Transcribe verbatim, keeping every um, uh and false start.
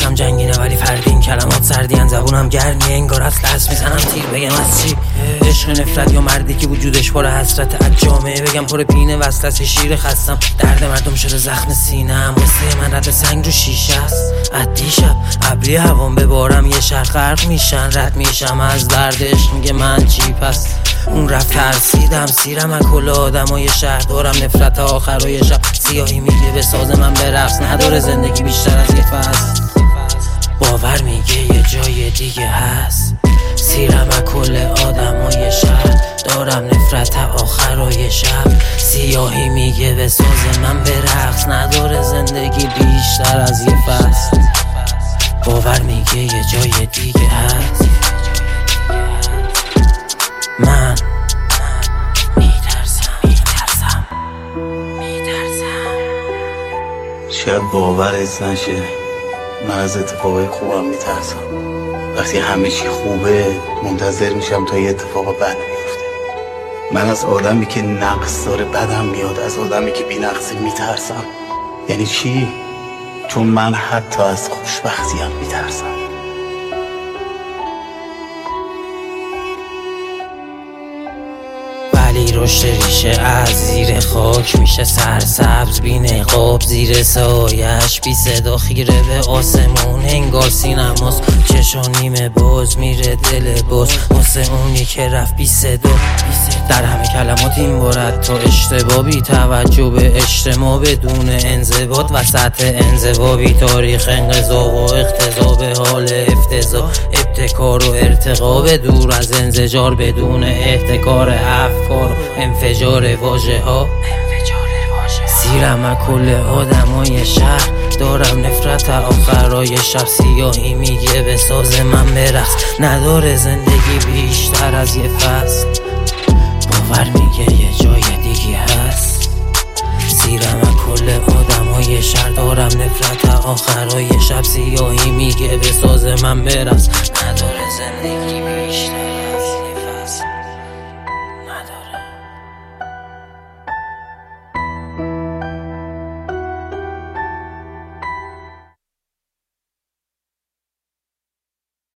دستم جنگینه ولی فردین، کلمات سردین، زبونم گرمیه انگار از دست میزنم تیر. بگم از چی؟ عشق نفرت یا مردی که وجودش پر حسرت از جامعه، بگم پر پینه وصلت شیر خستم، درد مردم شده زخم سینه‌ام، واسه من رد سنگ رو شیشه است. از دیشب ابری هوام ببارم یه شهر غرق میشن، رد میشم از دردش میگه من چی پس. اون رفت ترسیدم سیرم از کل آدمای شهر، دارم نفرت آخرای شب، سیاهی میگه به ساز من برقص، نداره زندگی بیشتر از یه فصل. باور میگه یه جای دیگه هست، سیرم از کل آدمای شهر، دارم نفرت آخرای شب، سیاهی میگه به ساز من برقص، نداره زندگی بیشتر از یه فصل. باور میگه یه جای دیگه هست، من میترسم میترسم میترسم. شاید باورت نشه من از اتفاقای خوبم میترسم. وقتی همه چی خوبه منتظر میشم تا یه اتفاق بد بیفته. من از آدمی که نقص داره بدم میاد، از آدمی که بی نقصه میترسم. یعنی چی؟ چون من حتی از خوشبختیم میترسم. ولی رشد ریشه از زیر خاک میشه سرسبز، بی نقاب زیر سایش، بی صدا خیره به آسمون انگار سینماست، چشا نیمه باز میره دل باز واسه اونی که رفت بی صدا. در همه کلمات این بارد تا اشتباه، بی توجه به اجتماع بدون انضباط، وسط انزوا بی تاریخ انقضا و اقتضا به حال افتضاح، ابتکار و ارتقا به دور از انزجار، بدون احتکار افکار و انفجار واژه ها. سیرم از کل آدمای شهر، دارم نفرت آخرای شب، سیاهی میگه به ساز من برقص، نداره زندگی بیشتر از یه فصل. باور میگه یه جای دیگه هست، سیرم از کل آدمای شهر، دارم نفرت آخرای شب، سیاهی میگه به ساز من برقص، نداره زندگی بیشتر